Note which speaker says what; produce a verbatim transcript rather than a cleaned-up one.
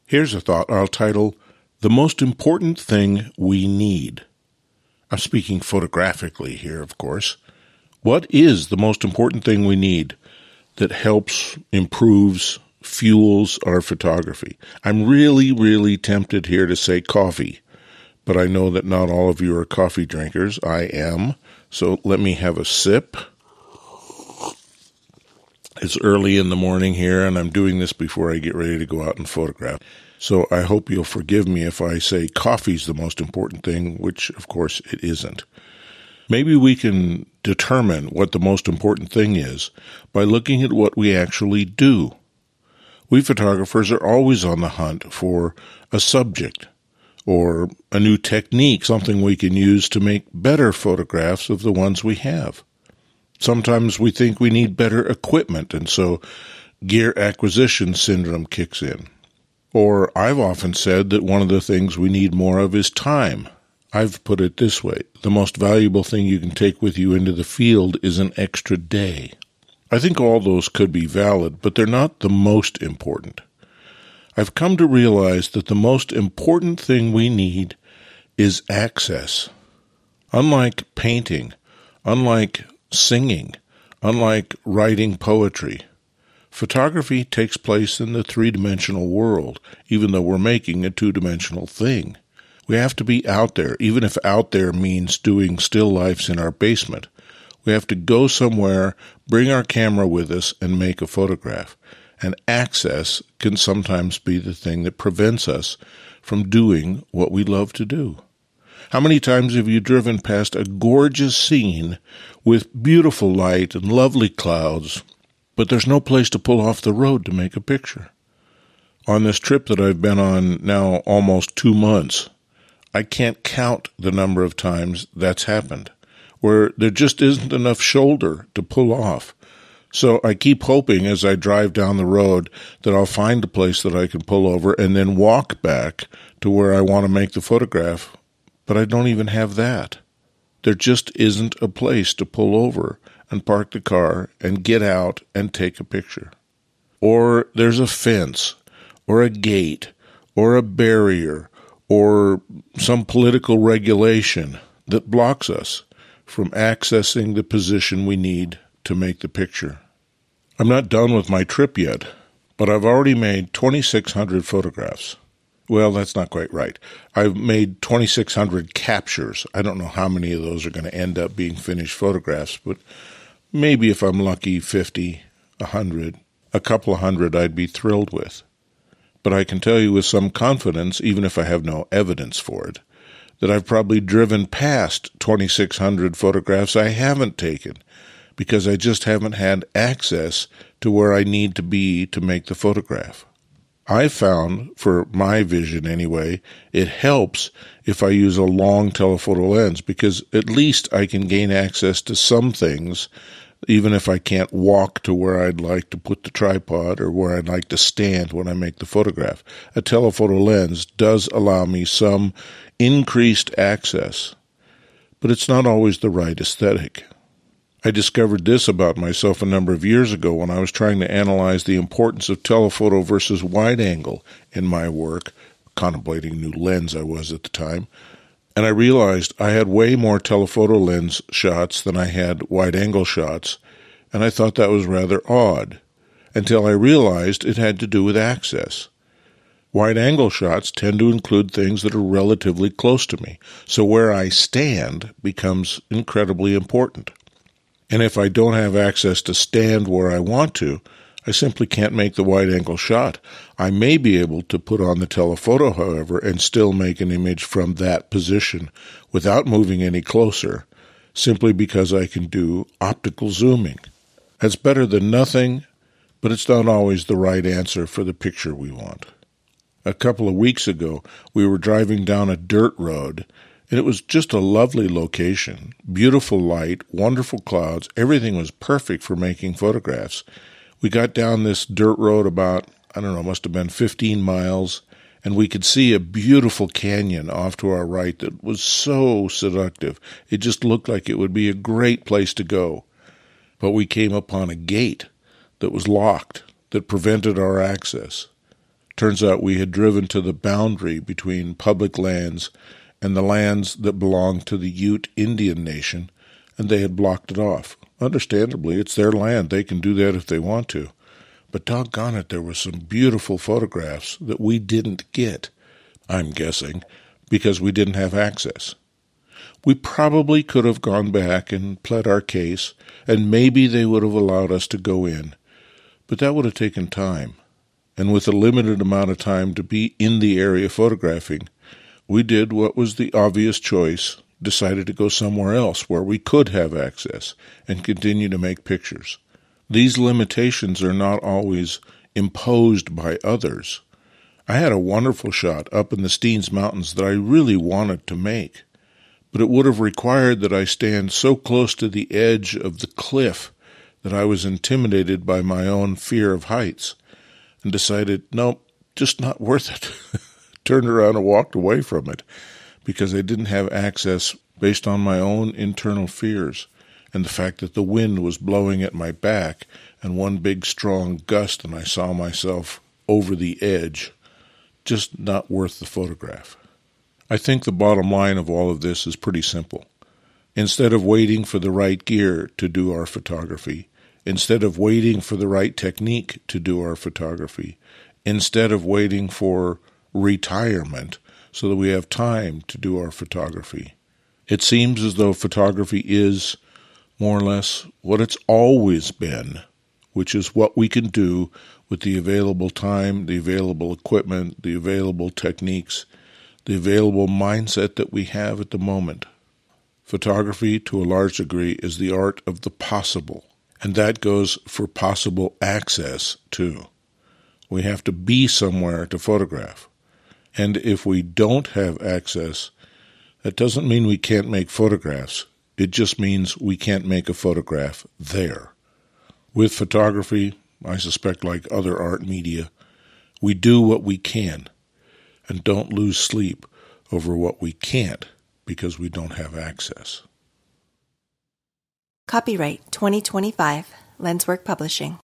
Speaker 1: Here's a thought I'll title, The Most Important Thing We Need. I'm speaking photographically here, of course. What is the most important thing we need that helps, improves, fuels our photography? I'm really, really tempted here to say coffee, but I know that not all of you are coffee drinkers. I am, so let me have a sip. It's early in the morning here, and I'm doing this before I get ready to go out and photograph. So I hope you'll forgive me if I say coffee's the most important thing, which, of course, it isn't. Maybe we can determine what the most important thing is by looking at what we actually do. We photographers are always on the hunt for a subject or a new technique, something we can use to make better photographs of the ones we have. Sometimes we think we need better equipment, and so gear acquisition syndrome kicks in. Or I've often said that one of the things we need more of is time. I've put it this way, the most valuable thing you can take with you into the field is an extra day. I think all those could be valid, but they're not the most important. I've come to realize that the most important thing we need is access. Unlike painting, unlike singing, unlike writing poetry, photography takes place in the three-dimensional world, even though we're making a two-dimensional thing. We have to be out there, even if out there means doing still lifes in our basement. We have to go somewhere, bring our camera with us, and make a photograph. And access can sometimes be the thing that prevents us from doing what we love to do. How many times have you driven past a gorgeous scene with beautiful light and lovely clouds, but there's no place to pull off the road to make a picture? On this trip that I've been on now almost two months, I can't count the number of times that's happened, where there just isn't enough shoulder to pull off. So I keep hoping as I drive down the road that I'll find a place that I can pull over and then walk back to where I want to make the photograph. But I don't even have that. There just isn't a place to pull over and park the car and get out and take a picture. Or there's a fence, or a gate, or a barrier, or some political regulation that blocks us from accessing the position we need to make the picture. I'm not done with my trip yet, but I've already made twenty-six hundred photographs. Well, that's not quite right. I've made twenty-six hundred captures. I don't know how many of those are going to end up being finished photographs, but maybe if I'm lucky, fifty, a hundred, a couple of hundred I'd be thrilled with. But I can tell you with some confidence, even if I have no evidence for it, that I've probably driven past twenty-six hundred photographs I haven't taken because I just haven't had access to where I need to be to make the photograph. I found, for my vision anyway, it helps if I use a long telephoto lens because at least I can gain access to some things, even if I can't walk to where I'd like to put the tripod or where I'd like to stand when I make the photograph. A telephoto lens does allow me some increased access, but it's not always the right aesthetic. I discovered this about myself a number of years ago when I was trying to analyze the importance of telephoto versus wide angle in my work, contemplating a new lens I was at the time, and I realized I had way more telephoto lens shots than I had wide angle shots, and I thought that was rather odd, until I realized it had to do with access. Wide angle shots tend to include things that are relatively close to me, so where I stand becomes incredibly important. And if I don't have access to stand where I want to, I simply can't make the wide-angle shot. I may be able to put on the telephoto, however, and still make an image from that position without moving any closer, simply because I can do optical zooming. That's better than nothing, but it's not always the right answer for the picture we want. A couple of weeks ago, we were driving down a dirt road, and it was just a lovely location, beautiful light, wonderful clouds. Everything was perfect for making photographs. We got down this dirt road about, I don't know, must have been fifteen miles, and we could see a beautiful canyon off to our right that was so seductive. It just looked like it would be a great place to go. But we came upon a gate that was locked, that prevented our access. Turns out we had driven to the boundary between public lands and the lands that belonged to the Ute Indian Nation, and they had blocked it off. Understandably, it's their land. They can do that if they want to. But doggone it, there were some beautiful photographs that we didn't get, I'm guessing, because we didn't have access. We probably could have gone back and pled our case, and maybe they would have allowed us to go in. But that would have taken time. And with a limited amount of time to be in the area photographing, we did what was the obvious choice, decided to go somewhere else where we could have access and continue to make pictures. These limitations are not always imposed by others. I had a wonderful shot up in the Steens Mountains that I really wanted to make, but it would have required that I stand so close to the edge of the cliff that I was intimidated by my own fear of heights and decided, nope, just not worth it. Turned around and walked away from it because I didn't have access based on my own internal fears and the fact that the wind was blowing at my back and one big strong gust and I saw myself over the edge. Just not worth the photograph. I think the bottom line of all of this is pretty simple. Instead of waiting for the right gear to do our photography, instead of waiting for the right technique to do our photography, instead of waiting for retirement so that we have time to do our photography, it seems as though photography is more or less what it's always been, which is what we can do with the available time, the available equipment, the available techniques, the available mindset that we have at the moment. Photography, to a large degree, is the art of the possible, and that goes for possible access, too. We have to be somewhere to photograph. And if we don't have access, that doesn't mean we can't make photographs. It just means we can't make a photograph there. With photography, I suspect like other art media, we do what we can and don't lose sleep over what we can't because we don't have access.
Speaker 2: Copyright twenty twenty-five, Lenswork Publishing.